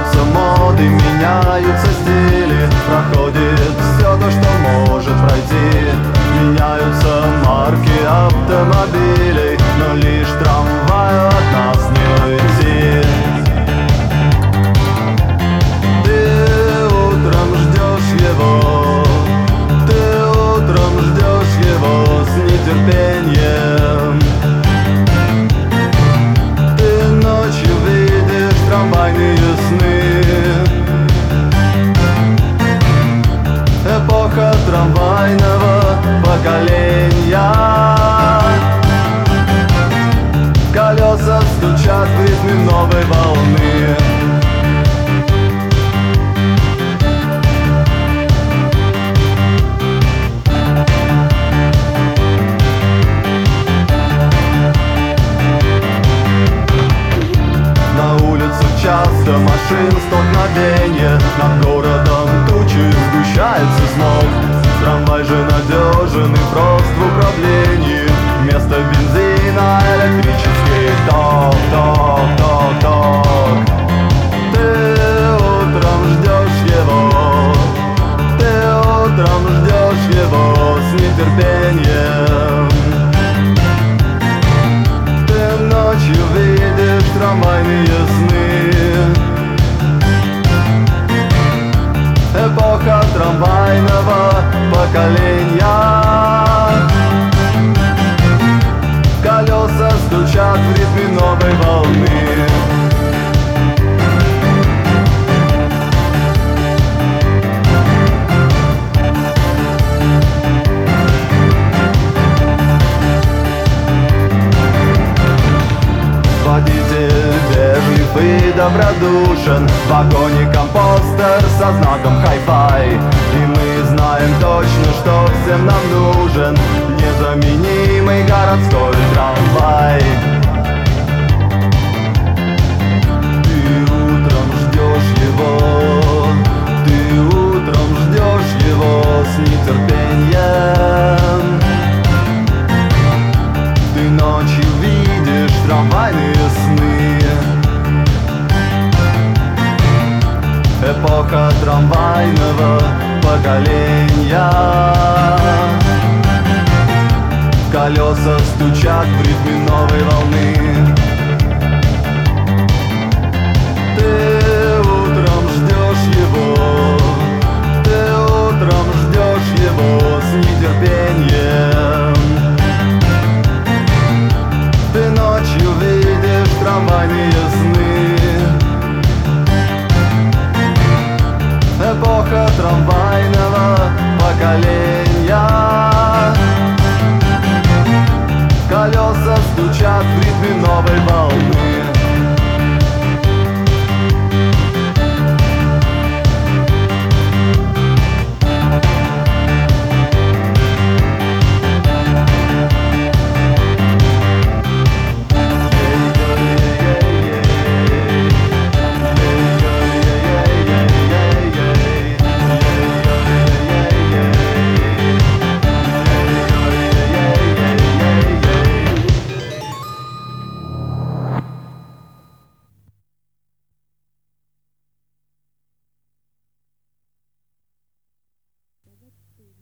Меняются моды, меняются стили, проходит все то, что может пройти. Меняются марки автомобилей, но лишь трамваю от нас не уйти. Ты утром ждешь его, ты утром ждешь его с нетерпением. Ты ночью видишь трамвайные сны. Эпоха трамвайного поколения. Колеса стучат в ритме новой волны. На улицу часто машин столкновения, над городом тучи сгущается смог. Трамвай же надежен и прост в управлении, вместо бензина электрический ток, ток, ток, ток. Ты утром ждешь его, ты утром ждешь его с нетерпением. Ты ночью видишь трамвайные сны. Эпоха трамвайного поколения. Колеса стучат в ритме новой волны. Водитель вежлив и добродушен, в вагоне компостер со знаком хай-фай. И мы знаем точно, что всем нам нужен незаменимый городской трамвай. Ты утром ждешь его, ты утром ждешь его с нетерпением. Ты ночью видишь трамвайные сны. Эпоха трамвайного поколения. Колеса стучат в ритме новой волны.